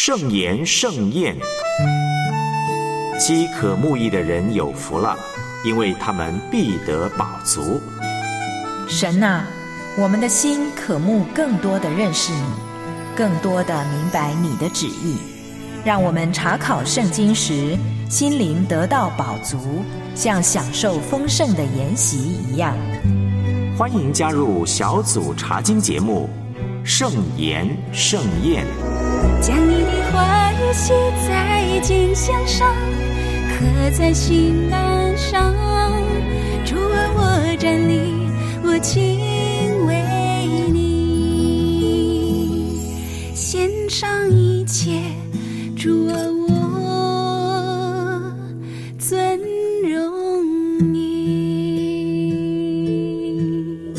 圣言盛宴。饥渴慕义的人有福了，因为他们必得饱足。 神啊，我们的心渴慕更多的认识你，更多的明白你的旨意，让我们查考圣经时心灵得到饱足，像享受丰盛的筵席一样。 欢迎加入小组查经节目圣言盛宴。 将你的话语写在肩项上，刻在心坎上。主啊，我站立，我敬畏你，献上一切。主啊，我尊荣你。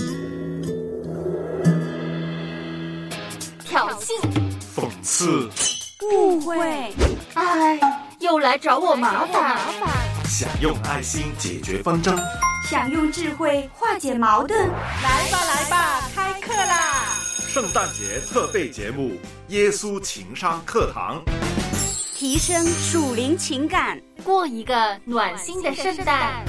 挑衅、 讽刺、 误会，哎，又来找我麻烦。 想用爱心解决纷争， 想用智慧化解矛盾。 来吧来吧，开课啦！ 圣诞节特备节目《耶稣情商课堂》， 提升属灵情感，过一个暖心的圣诞。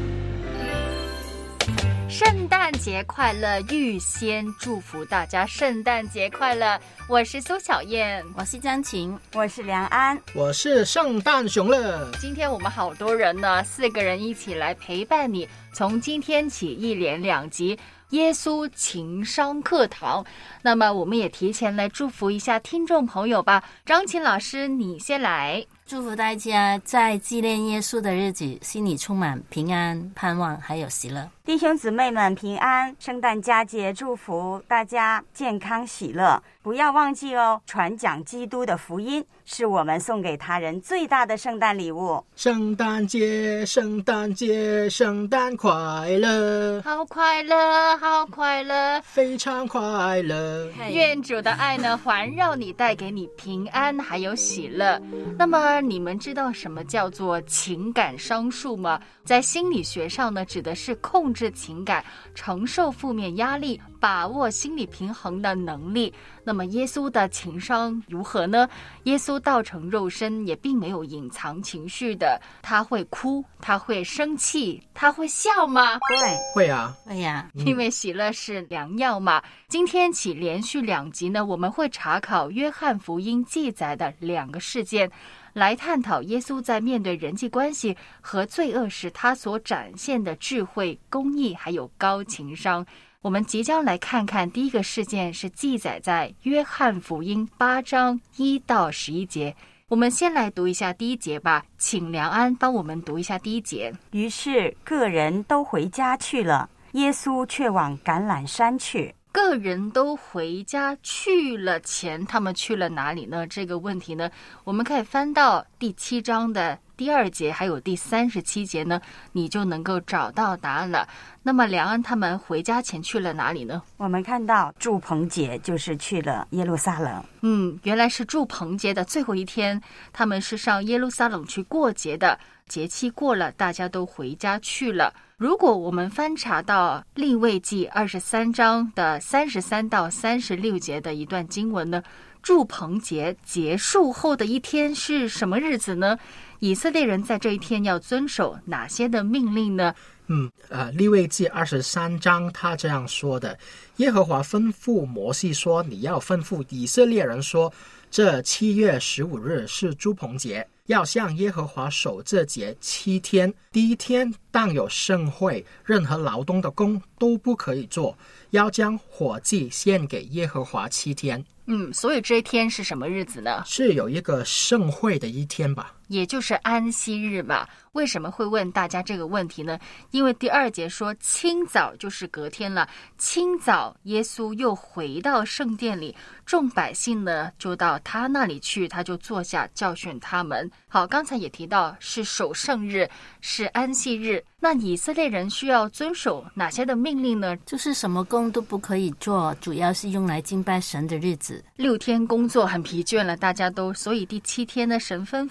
圣诞节快乐！预先祝福大家圣诞节快乐！我是苏小燕， 我是张晴， 我是梁安， 我是圣诞熊乐。 今天我们好多人呢，4个人一起来陪伴你，从今天起1连2集耶稣情商课堂。那么我们也提前来祝福一下听众朋友吧。张晴老师，你先来。 祝福大家在纪念耶稣的日子，心里充满平安、盼望还有喜乐。 弟兄姊妹们平安，圣诞佳节祝福大家健康喜乐。不要忘记哦，传讲基督的福音是我们送给他人最大的圣诞礼物。 圣诞节，圣诞节，圣诞快乐！ 好快乐，好快乐， 非常快乐。 愿主的爱呢环绕你，带给你平安还有喜乐。那么你们知道什么叫做情感商数吗？在心理学上呢，指的是控制情感、承受负面压力、把握心理平衡的能力。那么耶稣的情商如何呢？耶稣道成肉身，也并没有隐藏情绪的。他会哭，他会生气，他会笑吗？ 对， 会啊， 会呀， 因为喜乐是良药嘛。今天起连续2集呢，我们会查考约翰福音记载的2个事件，来探讨耶稣在面对人际关系和罪恶时他所展现的智慧、公义还有高情商。我们即将来看看第一个事件，是记载在约翰福音8章1到11节。我们先来读一下第1节吧，请梁安帮我们读一下第1节。 于是个人都回家去了，耶稣却往橄榄山去。 个人都回家去了前，他们去了哪里呢？这个问题呢，我们可以翻到第7章的第2节还有第37节呢，你就能够找到答案了。那么梁安他们回家前去了哪里呢？ 我们看到住棚节就是去了耶路撒冷。 原来是住棚节的最后一天，他们是上耶路撒冷去过节的。节期过了，大家都回家去了。如果我们翻查到利未记23章的33到36节的一段经文呢，住棚节结束后的一天是什么日子呢？以色列人在这一天要遵守哪些的命令呢？ 利未记23章他这样说的：耶和华吩咐摩西说，你要吩咐以色列人说，这7月15日是住棚节，要向耶和华守这节7天。第1天当有盛会，任何劳动的工都不可以做，要将火祭献给耶和华7天。 所以这一天是什么日子呢？ 是有一个盛会的一天吧， 也就是安息日吧。为什么会问大家这个问题呢？因为第2节说清早就是隔天了，清早耶稣又回到圣殿里，众百姓呢就到他那里去，他就坐下教训他们。好，刚才也提到是守圣日，是安息日。那以色列人需要遵守哪些的命令呢？ 就是什么工都不可以做，主要是用来敬拜神的日子。 6天工作很疲倦了，大家都，所以第7天呢，神吩咐人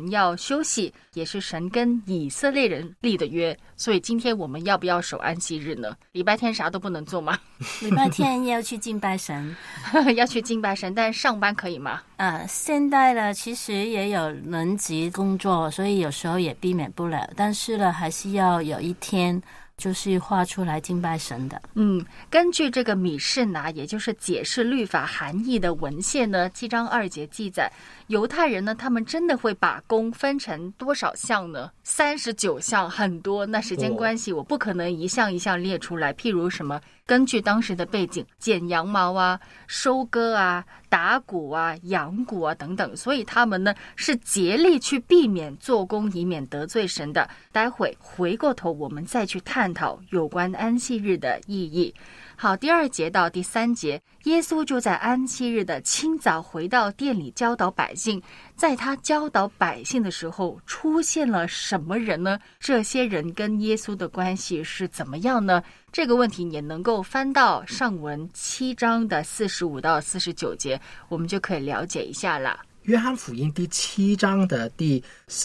神要休息，也是神跟以色列人立的约。所以今天我们要不要守安息日呢？礼拜天啥都不能做吗？ 礼拜天要去敬拜神要去敬拜神，但上班可以吗？ 现在呢其实也有人级工作，所以有时候也避免不了，但是呢还是要有一天就是画出来敬拜神的。 根据这个米士拿，也就是解释律法含义的文献呢，7章2节记载，犹太人呢，他们真的会把工分成多少项呢？39项，很多。那时间关系，我不可能一项一项列出来。譬如什么，根据当时的背景，剪羊毛啊、收割啊、打谷啊、养谷啊等等，所以他们呢是竭力去避免做工，以免得罪神的。待会回过头，我们再去探讨有关安息日的意义。好，第2节到第3节，耶稣就在安息日的清早回到店里教导百姓。在他教导百姓的时候，出现了什么人呢？这些人跟耶稣的关系是怎么样呢？这个问题也能够翻到上文7章的45到49节，我们就可以了解一下了。 约翰福音第7章的第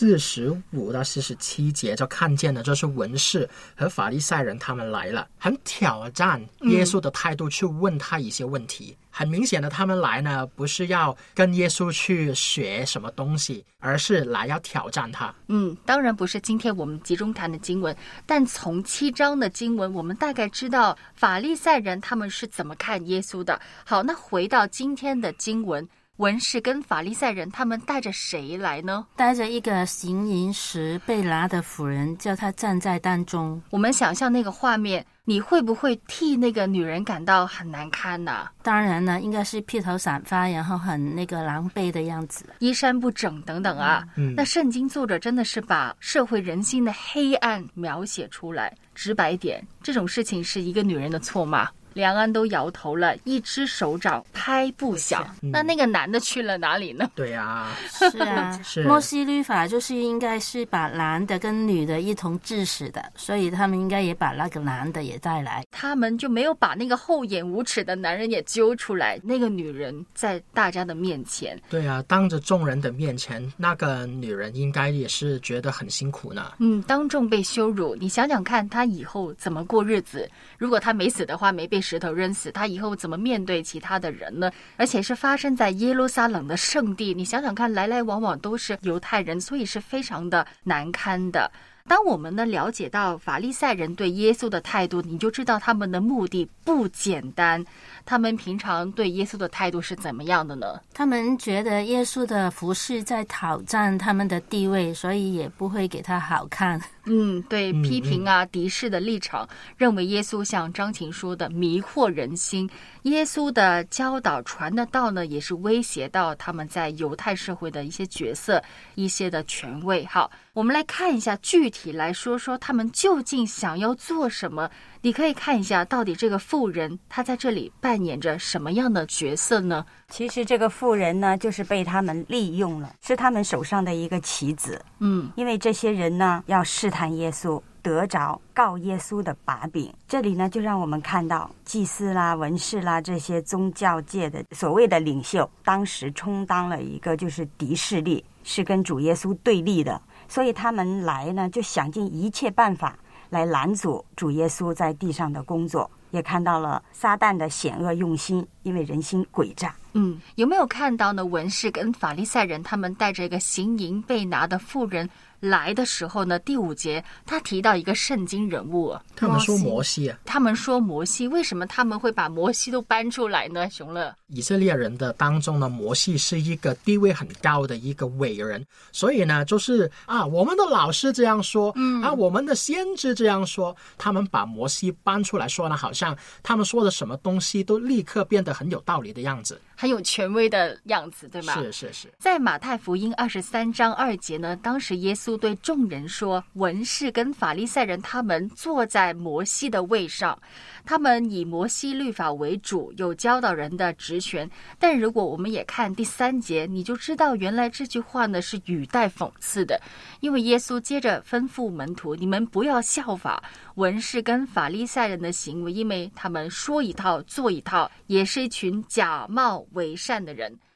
45到47节就看见了，就是文士和法利赛人他们来了，很挑战耶稣的态度，去问他一些问题。很明显的，他们来呢不是要跟耶稣去学什么东西，而是来要挑战他。 当然不是今天我们集中谈的经文，但从7章的经文，我们大概知道法利赛人他们是怎么看耶稣的。好，那回到今天的经文，文士跟法利赛人他们带着谁来呢？ 带着一个行淫时被拿的妇人，叫他站在当中。 我们想象那个画面，你会不会替那个女人感到很难堪呢？ 当然呢，应该是披头散发，然后很狼狈的样子， 衣衫不整等等啊。那圣经作者真的是把社会人心的黑暗描写出来。直白一点，这种事情是一个女人的错吗？两岸都摇头了，一只手掌拍不响。那个男的去了哪里呢？ 对啊， 是啊，摩西律法就是应该是把男的跟女的一同治死的，所以他们应该也把那个男的也带来。 他们就没有把那个厚颜无耻的男人也揪出来。那个女人在大家的面前， 对啊，当着众人的面前，那个女人应该也是觉得很辛苦呢。 当众被羞辱，你想想看，她以后怎么过日子？如果她没死的话，没被石头扔死，她以后怎么面对其他的人呢？而且是发生在耶路撒冷的圣地，你想想看，来来往往都是犹太人，所以是非常的难堪的。当我们呢了解到法利赛人对耶稣的态度，你就知道他们的目的不简单。他们平常对耶稣的态度是怎么样的呢？ 他们觉得耶稣的服事在挑战他们的地位，所以也不会给他好看。 对，批评啊、敌视的立场，认为耶稣像张琴说的迷惑人心。耶稣的教导传的道呢，也是威胁到他们在犹太社会的一些角色、一些的权位。好，我们来看一下，具体来说说他们究竟想要做什么。你可以看一下，到底这个妇人她在这里扮演着什么样的角色呢？ 其实这个妇人呢，就是被他们利用了，是他们手上的一个棋子。因为这些人呢，要试探耶稣，得着告耶稣的把柄。这里呢，就让我们看到祭司啦、文士啦这些宗教界的所谓的领袖，当时充当了一个就是敌势力，是跟主耶稣对立的。所以他们来呢，就想尽一切办法来拦阻主耶稣在地上的工作，也看到了撒旦的险恶用心，因为人心诡诈。 有没有看到呢？文士跟法利赛人他们带着一个行淫被拿的妇人来的时候呢，第5节他提到一个圣经人物， 他们说摩西啊。 他们说摩西，为什么他们会把摩西都搬出来呢？熊乐， 以色列人的当中呢，摩西是一个地位很高的一个伟人，所以呢，就是我们的老师这样说，我们的先知这样说，他们把摩西搬出来说呢，好像他们说的什么东西都立刻变得很有道理的样子， 很有权威的样子，对吗？ 是。 在马太福音23章2节呢，当时耶稣对众人说，文士跟法利赛人他们坐在摩西的位上，他们以摩西律法为主，有教导人的职权。但如果我们也看第3节，你就知道原来这句话呢是语带讽刺的，因为耶稣接着吩咐门徒，你们不要效法文士跟法利赛人的行为，因为他们说一套做一套，也是一群假冒为善的人。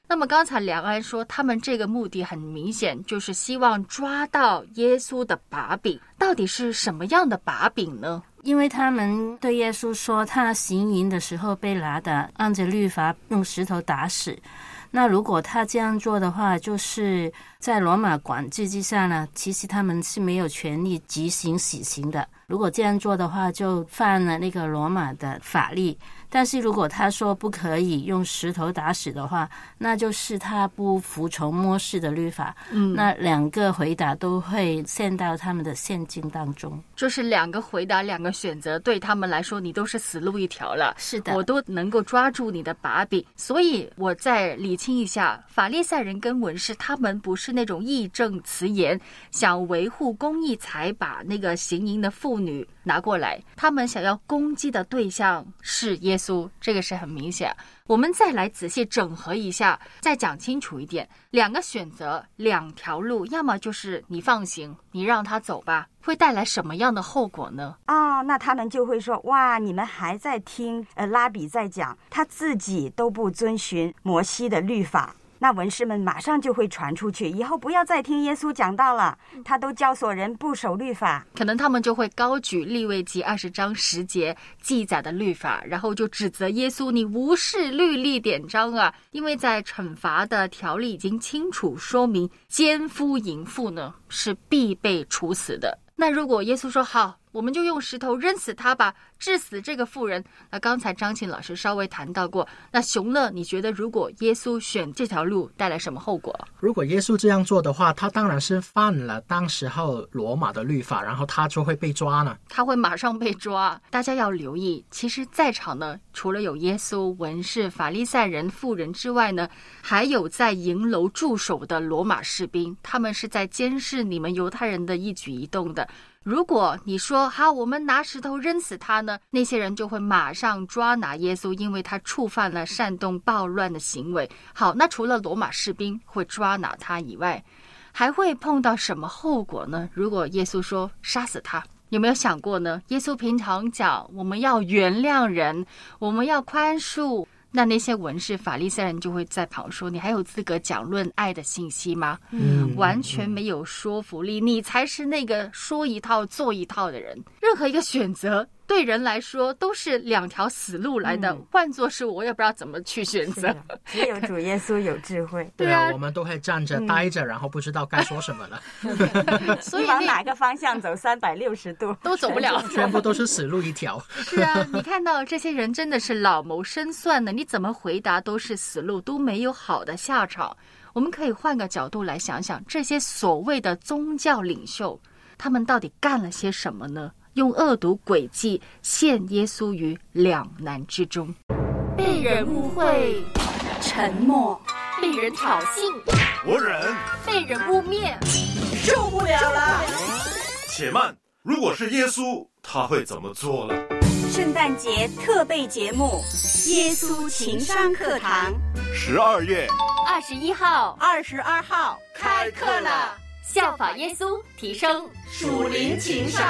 那么刚才梁安说他们这个目的很明显，就是希望抓到耶稣的把柄。到底是什么样的把柄呢？ 因为他们对耶稣说他行淫的时候被拿的，按着律法用石头打死。那如果他这样做的话，就是在罗马管制之下呢，其实他们是没有权利执行死刑的。如果这样做的话，就犯了那个罗马的法律。但是如果他说不可以用石头打死的话，那就是他不服从摩西的律法。那两个回答都会陷到他们的陷阱当中。 就是两个回答，两个选择，对他们来说你都是死路一条了。 是的， 我都能够抓住你的把柄。所以我再理清一下，法利赛人跟文士他们不是那种义正辞严想维护公义才把那个行淫的妇女拿过来，他们想要攻击的对象是耶稣，这个是很明显。我们再来仔细整合一下，再讲清楚一点，两个选择，两条路，要么就是你放行，你让他走吧，会带来什么样的后果呢？ 那他们就会说，哇，你们还在听拉比在讲，他自己都不遵循摩西的律法。那文士们马上就会传出去，以后不要再听耶稣讲道了，他都教唆人不守律法。 可能他们就会高举利未记20章10节记载的律法，然后就指责耶稣，你无视律例典章啊！因为在惩罚的条例已经清楚说明，奸夫淫妇呢是必被处死的。那如果耶稣说好，我们就用石头扔死他吧，治死这个妇人。那刚才张庆老师稍微谈到过，那熊乐，你觉得如果耶稣选这条路带来什么后果？ 如果耶稣这样做的话，他当然是犯了当时候罗马的律法，然后他就会被抓呢。 他会马上被抓。大家要留意，其实在场呢，除了有耶稣、文士、法利赛人、妇人之外呢，还有在营楼驻守的罗马士兵，他们是在监视你们犹太人的一举一动的。如果你说好，我们拿石头扔死他呢，那些人就会马上抓拿耶稣，因为他触犯了煽动暴乱的行为。好，那除了罗马士兵会抓拿他以外，还会碰到什么后果呢？如果耶稣说杀死他，有没有想过呢？耶稣平常讲我们要原谅人，我们要宽恕，那些文士法利赛人就会在旁说，你还有资格讲论爱的信息吗？完全没有说服力，你才是那个说一套做一套的人。任何一个选择对人来说都是两条死路来的，换作是我也不知道怎么去选择。 只有主耶稣有智慧。 对啊，我们都会站着待着，然后不知道该说什么了。 所以往哪个方向走360度都走不了， 全部都是死路一条。 是啊，你看到这些人真的是老谋深算的，你怎么回答都是死路，都没有好的下场。我们可以换个角度来想想，这些所谓的宗教领袖，他们到底干了些什么呢？用恶毒诡计陷耶稣于两难之中， 被人误会，沉默；被人挑衅， 我忍； 被人污蔑， 受不了了。 且慢，如果是耶稣，他会怎么做呢？ 圣诞节特备节目《耶稣情商课堂》 12月 21号、 22号开课了， 效法耶稣，提升属灵情商。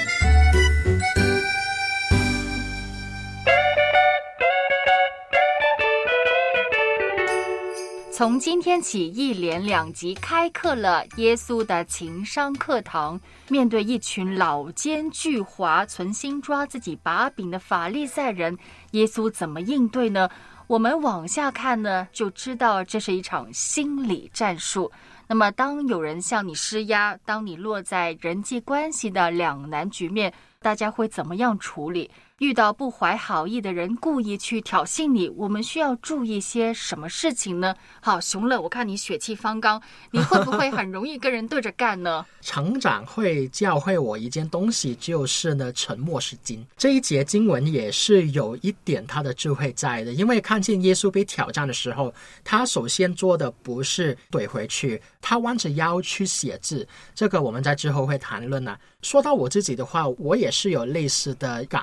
从今天起，一连2集开课了耶稣的情商课堂。面对一群老奸巨猾、存心抓自己把柄的法利赛人，耶稣怎么应对呢？我们往下看呢，就知道这是一场心理战术。那么当有人向你施压，当你落在人际关系的两难局面，大家会怎么样处理？遇到不怀好意的人故意去挑衅你，我们需要注意些什么事情呢？好，熊乐，我看你血气方刚，你会不会很容易跟人对着干呢？ 成长会教会我一件东西，就是呢，沉默是金。这一节经文也是有一点他的智慧在的，因为看见耶稣被挑战的时候，他首先做的不是怼回去，他弯着腰去写字。这个我们在之后会谈论呢。说到我自己的话，我也是有类似的感悟。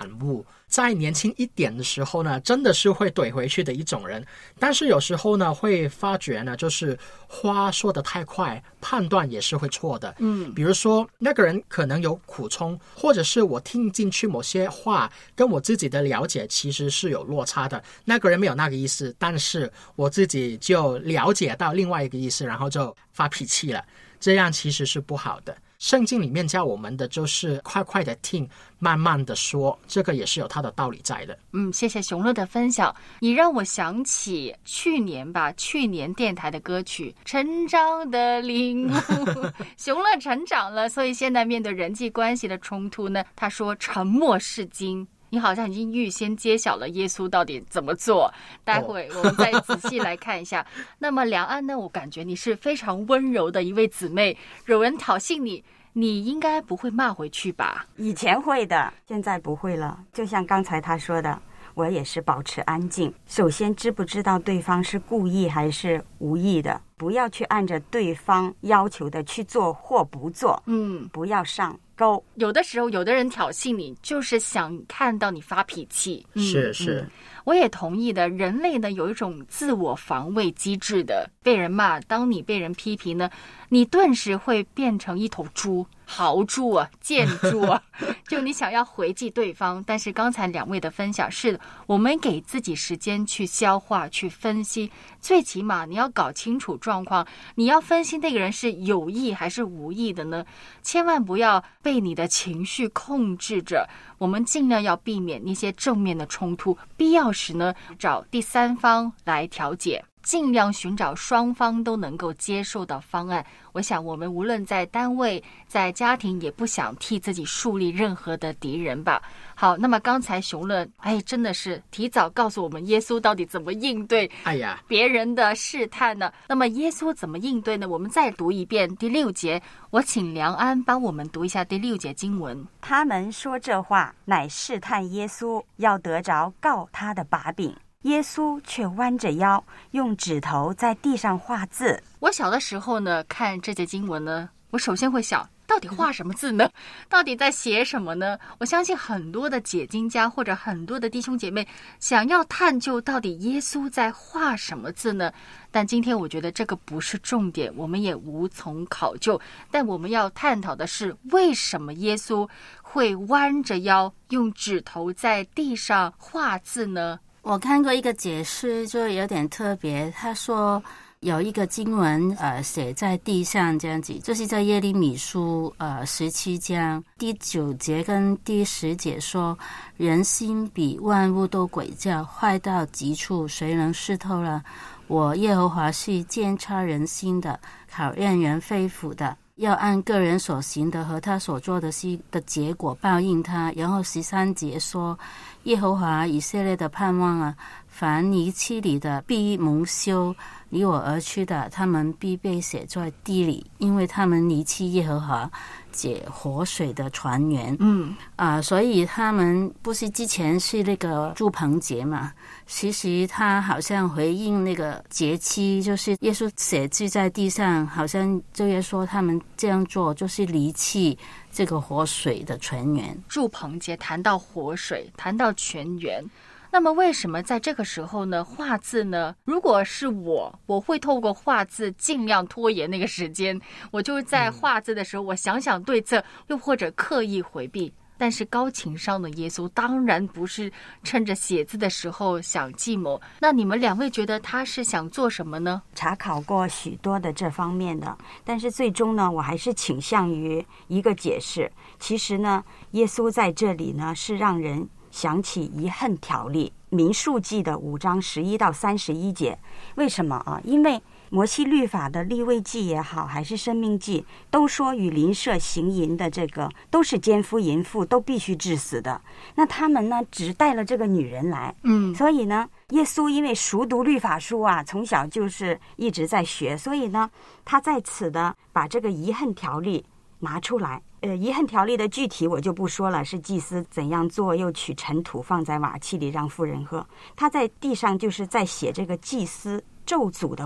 度，在年轻一点的时候呢，真的是会怼回去的一种人。但是有时候呢，会发觉呢，就是话说得太快，判断也是会错的。比如说那个人可能有苦衷，或者是我听进去某些话跟我自己的了解其实是有落差的，那个人没有那个意思，但是我自己就了解到另外一个意思，然后就发脾气了，这样其实是不好的。圣经里面教我们的就是快快的听，慢慢的说，这个也是有它的道理在的。 谢谢熊乐的分享，你让我想起去年电台的歌曲《成长的领悟》熊乐成长了，所以现在面对人际关系的冲突呢，他说沉默是金。你好像已经预先揭晓了耶稣到底怎么做，待会我们再仔细来看一下。那么梁安呢，我感觉你是非常温柔的一位姊妹，有人挑衅你，你应该不会骂回去吧？ 以前会的，现在不会了。就像刚才他说的，我也是保持安静。首先知不知道对方是故意还是无意的，不要去按着对方要求的去做或不做，不要上钩。 有的时候有的人挑衅你，就是想看到你发脾气。 是我也同意的。人类呢有一种自我防卫机制的，被人骂，当你被人批评呢，你顿时会变成一头猪，豪猪啊，贱猪啊就你想要回击对方。但是刚才两位的分享是我们给自己时间去消化去分析，最起码你要搞清楚状况，你要分析那个人是有意还是无意的呢，千万不要被你的情绪控制着。我们尽量要避免那些正面的冲突，必要时呢找第三方来调解，尽量寻找双方都能够接受的方案。我想我们无论在单位在家庭也不想替自己树立任何的敌人吧。好，那么刚才熊乐真的是提早告诉我们耶稣到底怎么应对别人的试探呢？那么耶稣怎么应对呢？我们再读一遍第6节，我请梁安帮我们读一下第6节经文。 他们说这话乃试探耶稣，要得着告他的把柄。耶稣却弯着腰，用指头在地上画字。 我小的时候呢，看这节经文呢，我首先会想，到底画什么字呢？到底在写什么呢？我相信很多的解经家或者很多的弟兄姐妹想要探究到底耶稣在画什么字呢？但今天我觉得这个不是重点，我们也无从考究。但我们要探讨的是，为什么耶稣会弯着腰，用指头在地上画字呢？ 我看过一个解释，就有点特别。他说有一个经文写在地上这样子，就是在耶利米书17章第9节跟第10节说，人心比万物都诡诈，坏到极处，谁能识透了？我耶和华是鉴察人心的，考验人肺腑的，要按个人所行的和他所做的事的结果报应他。然后13节说，耶和华以色列的盼望啊，凡离弃你的必蒙羞，离我而去的他们必被写在地里，因为他们离弃耶和华解活水的泉源。所以他们不是之前是那个住棚节嘛，其实他好像回应那个节期，就是耶稣写字在地上，好像就业说他们这样做就是离弃这个活水的泉源。 住棚节谈到活水，谈到泉源，那么为什么在这个时候呢画字呢？如果是我会透过画字尽量拖延那个时间，我就是在画字的时候我想想对策，又或者刻意回避。但是高情商的耶稣当然不是趁着写字的时候想计谋。那你们两位觉得他是想做什么呢？ 查考过许多的这方面的，但是最终呢，我还是倾向于一个解释。其实呢，耶稣在这里呢是让人想起遗恨条例，民数记的5章11到31节。为什么啊？因为摩西律法的利未记也好，还是申命记，都说与邻舍行淫的这个都是奸夫淫妇，都必须治死的。那他们呢只带了这个女人来，所以呢耶稣因为熟读律法书啊，从小就是一直在学，所以呢他在此的把这个遗恨条例拿出来。遗恨条例的具体我就不说了，是祭司怎样做，又取尘土放在瓦器里让妇人喝。他在地上就是在写这个祭司咒诅的话，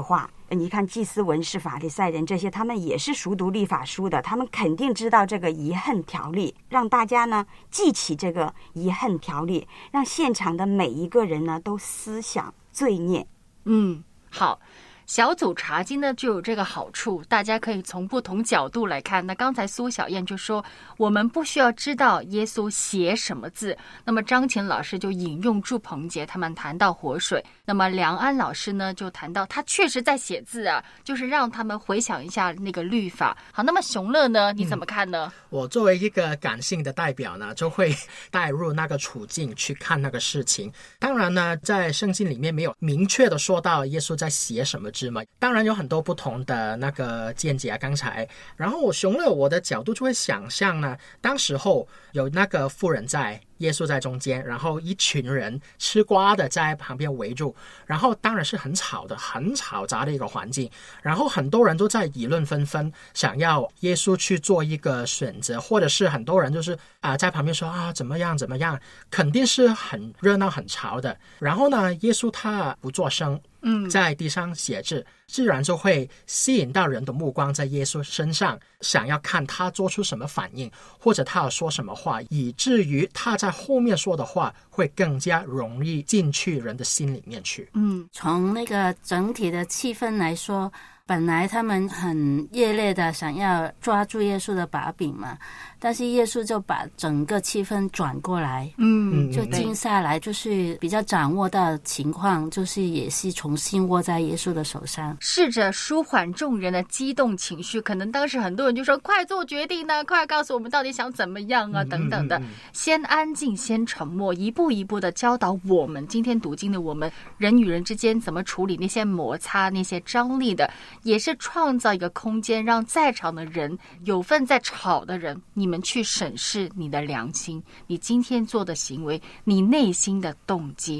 你看祭司、文士、法利赛人这些，他们也是熟读律法书的，他们肯定知道这个遗恨条例，让大家呢记起这个遗恨条例，让现场的每一个人呢都思想罪孽。 好。小组查经呢就有这个好处，大家可以从不同角度来看。那刚才苏小燕就说我们不需要知道耶稣写什么字，那么张琴老师就引用祝鹏杰他们谈到活水，那么梁安老师呢就谈到他确实在写字啊，就是让他们回想一下那个律法。好，那么熊乐呢你怎么看呢？ 我作为一个感性的代表呢，就会带入那个处境去看那个事情。当然呢，在圣经里面没有明确的说到耶稣在写什么字嘛，当然有很多不同的那个见解啊。刚才，然后熊乐我的角度就会想象呢，当时候有那个妇人在，耶稣在中间，然后一群人吃瓜的在旁边围住，然后当然是很吵的、很嘈杂的一个环境，然后很多人都在议论纷纷，想要耶稣去做一个选择，或者是很多人就是在旁边说怎么样怎么样，肯定是很热闹很吵的。然后呢，耶稣他不作声，在地上写字，自然就会吸引到人的目光在耶稣身上，想要看他做出什么反应，或者他要说什么话，以至于他在后面说的话会更加容易进去人的心里面去。 从那个整体的气氛来说，本来他们很热烈的想要抓住耶稣的把柄嘛，但是耶稣就把整个气氛转过来，就静下来，就是比较掌握到情况，就是也是重新握在耶稣的手上， 试着舒缓众人的激动情绪。可能当时很多人就说快做决定呢，快告诉我们到底想怎么样啊，等等的。先安静，先沉默，一步一步的教导我们，今天读经的我们，人与人之间怎么处理那些摩擦、那些张力的，也是创造一个空间，让在场的人，有份在吵的人，你们去审视你的良心，你今天做的行为，你内心的动机。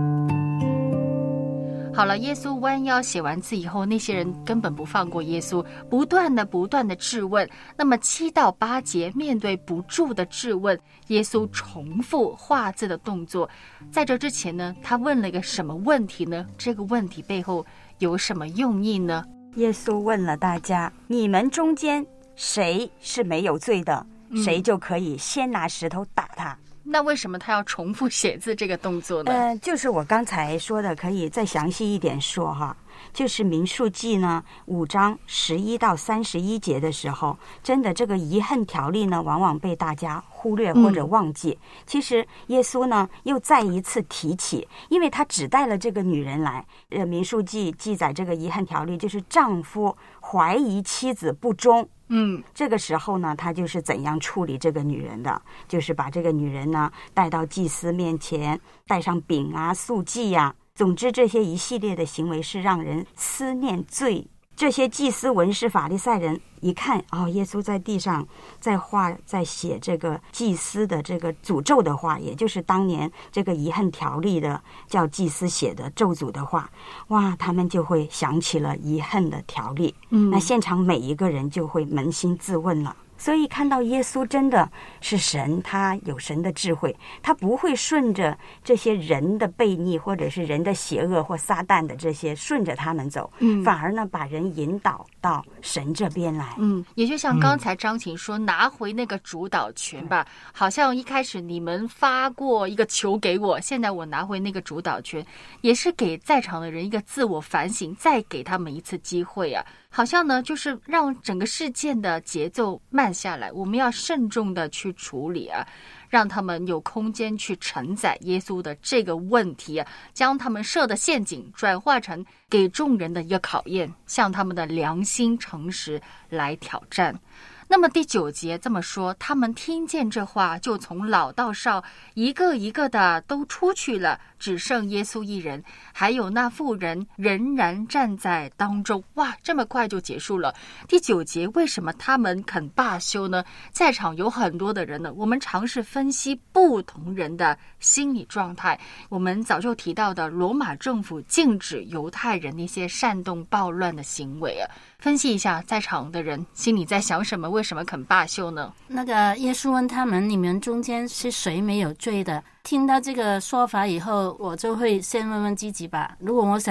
好了，耶稣弯腰写完字以后，那些人根本不放过耶稣，不断的质问。那么7到8节，面对不住的质问，耶稣重复画字的动作。在这之前呢，他问了一个什么问题呢？这个问题背后有什么用意呢？ 耶稣问了大家，你们中间谁是没有罪的，谁就可以先拿石头打他。 那为什么他要重复写字这个动作呢？ 就是我刚才说的，可以再详细一点说哈。就是民数记呢5章11到31节的时候，真的这个遗恨条例呢往往被大家忽略或者忘记。其实耶稣呢又再一次提起，因为他只带了这个女人来。民数记记载这个遗恨条例，就是丈夫怀疑妻子不忠，这个时候呢他就是怎样处理这个女人的，就是把这个女人呢带到祭司面前，带上饼啊、素祭啊，总之这些一系列的行为是让人思念罪。这些祭司、文士、法利赛人一看，耶稣在地上在写这个祭司的这个诅咒的话，也就是当年这个遗恨条例的叫祭司写的咒诅的话，哇，他们就会想起了遗恨的条例。那现场每一个人就会扪心自问了。所以看到耶稣真的是神，他有神的智慧，他不会顺着这些人的悖逆或者是人的邪恶或撒旦的这些顺着他们走，反而呢把人引导到神这边来。 也就像刚才张琴说，拿回那个主导权吧，好像一开始你们发过一个球给我，现在我拿回那个主导权，也是给在场的人一个自我反省，再给他们一次机会啊。好像呢就是让整个事件的节奏慢下来，我们要慎重的去处理啊，让他们有空间去承载耶稣的这个问题啊，将他们设的陷阱转化成给众人的一个考验，向他们的良心诚实来挑战。那么第9节这么说，他们听见这话，就从老到少一个一个的都出去了，只剩耶稣一人，还有那妇人仍然站在当中。哇，这么快就结束了。第9节为什么他们肯罢休呢？在场有很多的人呢，我们尝试分析不同人的心理状态。我们早就提到的罗马政府禁止犹太人那些煽动暴乱的行为啊，分析一下在场的人心里在想什么，为什么肯罢休呢？ 那个耶稣问他们，你们中间是谁没有罪的？听到这个说法以后，我就会先问问自己吧，如果我想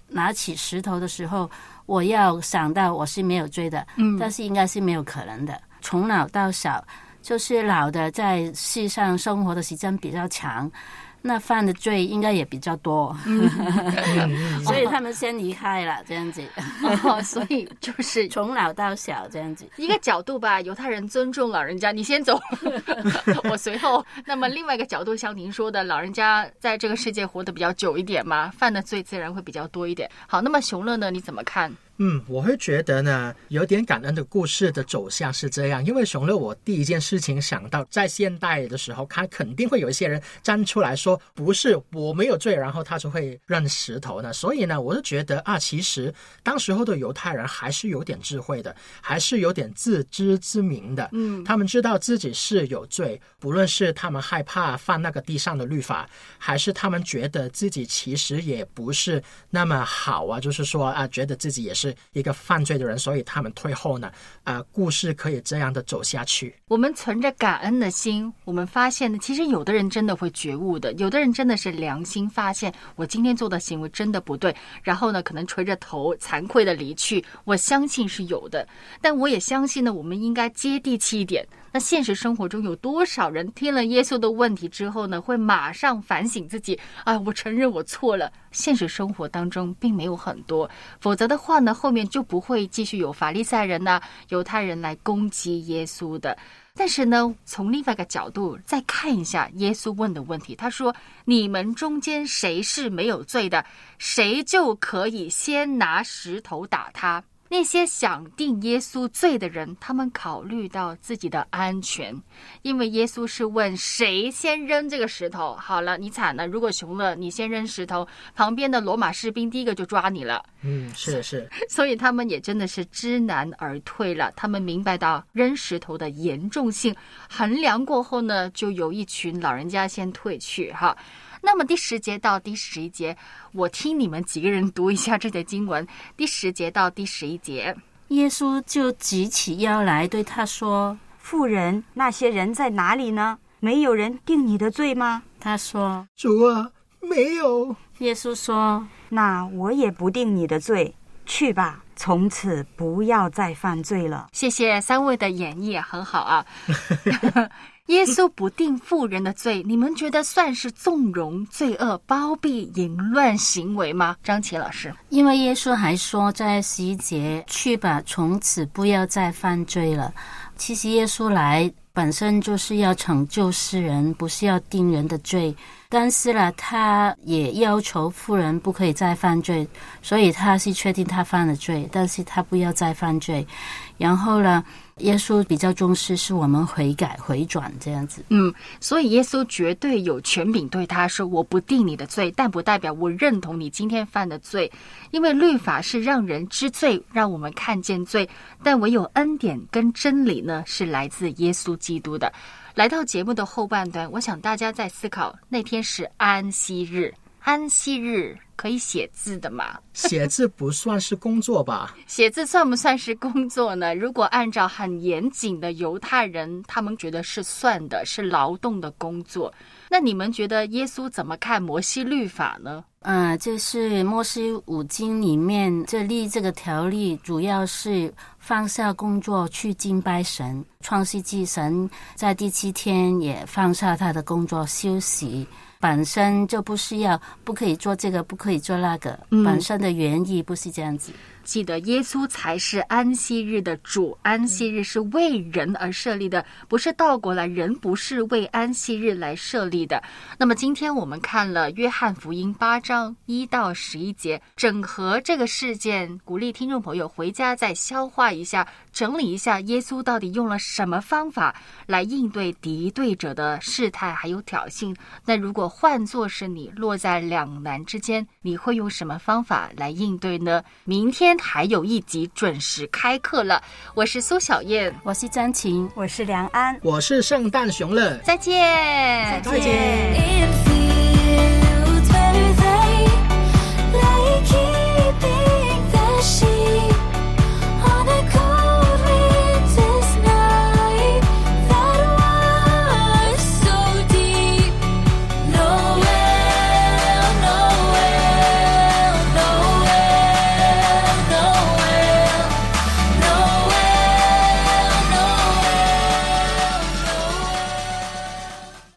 拿起石头的时候，我要想到我是没有罪的，但是应该是没有可能的。从老到小，就是老的在世上生活的时间比较长，那犯的罪应该也比较多，所以他们先离开了这样子。 所以就是从老到小这样子一个角度吧，犹太人尊重老人家，你先走我随后。那么另外一个角度，像您说的，老人家在这个世界活得比较久一点嘛，犯的罪自然会比较多一点。好，那么熊乐呢，你怎么看？ 我会觉得呢，有点感恩的故事的走向是这样，因为熊乐我第一件事情想到，在现代的时候，他肯定会有一些人站出来说，不是我没有罪，然后他就会扔石头呢。所以呢，我就觉得其实当时候的犹太人还是有点智慧的，还是有点自知之明的。他们知道自己是有罪，不论是他们害怕犯那个地上的律法，还是他们觉得自己其实也不是那么好就是说觉得自己也是一个犯罪的人，所以他们退后呢，故事可以这样的走下去。 我们存着感恩的心，我们发现呢，其实有的人真的会觉悟的，有的人真的是良心发现，我今天做的行为真的不对，然后呢，可能垂着头惭愧的离去。我相信是有的，但我也相信呢，我们应该接地气一点。那现实生活中有多少人听了耶稣的问题之后呢，会马上反省自己我承认我错了？现实生活当中并没有很多，否则的话呢，后面就不会继续有法利赛人犹太人来攻击耶稣的。但是呢，从另外一个角度再看一下耶稣问的问题，他说，你们中间谁是没有罪的，谁就可以先拿石头打他。那些想定耶稣罪的人，他们考虑到自己的安全，因为耶稣是问谁先扔这个石头。好了，你惨了，如果熊乐你先扔石头，旁边的罗马士兵第一个就抓你了。 是所以他们也真的是知难而退了，他们明白到扔石头的严重性，衡量过后呢，就有一群老人家先退去那么第10节到第11节，我听你们几个人读一下这节经文。第10节到第11节， 耶稣就举起腰来对他说， 妇人，那些人在哪里呢？没有人定你的罪吗？ 他说， 主啊，没有。 耶稣说， 那我也不定你的罪，去吧，从此不要再犯罪了。 谢谢3位的演绎，很好耶稣不定妇人的罪，你们觉得算是纵容罪恶、包庇淫乱行为吗？张琪老师。 因为耶稣还说在11节，去吧，从此不要再犯罪了。其实耶稣来本身就是要拯救世人，不是要定人的罪，但是他也要求妇人不可以再犯罪，所以他是确定他犯了罪，但是他不要再犯罪。然后耶稣比较重视是我们悔改回转这样子。 所以耶稣绝对有权柄对他说，我不定你的罪，但不代表我认同你今天犯的罪，因为律法是让人知罪，让我们看见罪，但唯有恩典跟真理呢，是来自耶稣基督的。来到节目的后半段，我想大家在思考，那天是安息日，安息日可以写字的吗？ 写字不算是工作吧？ 写字算不算是工作呢？如果按照很严谨的犹太人，他们觉得是算的，是劳动的工作。那你们觉得耶稣怎么看摩西律法呢？ 这是摩西五经里面立这个条例，主要是放下工作去敬拜神。创世纪神在第7天也放下他的工作休息，本身就不是不可以做这个，不可以做那个，本身的原意不是这样子。 记得耶稣才是安息日的主，安息日是为人而设立的，不是倒过来，人不是为安息日来设立的。那么今天我们看了约翰福音8章1到11节，整合这个事件，鼓励听众朋友回家再消化一下，整理一下耶稣到底用了什么方法来应对敌对者的试探还有挑衅。那如果换作是你落在两难之间，你会用什么方法来应对呢？明天还有一集准时开课了。我是苏小燕， 我是张晴， 我是梁安， 我是圣诞熊乐， 再见。 再见。